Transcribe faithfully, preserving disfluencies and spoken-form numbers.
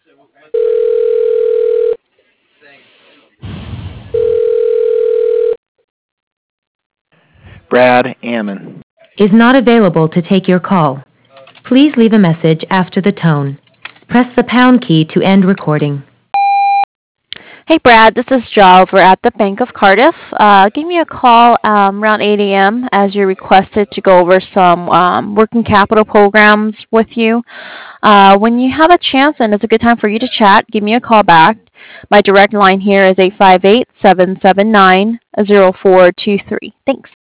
Brad Ammon is not available to take your call. Please leave a message after the tone. Press the pound key to end recording. Hey, Brad, this is Jo over at the Bank of Cardiff. Uh, give me a call um, around eight a.m. as you requested to go over some um, working capital programs with you. Uh, when you have a chance and it's a good time for you to chat, give me a call back. My direct line here is eight five eight, seven seven nine, zero four two three. Thanks.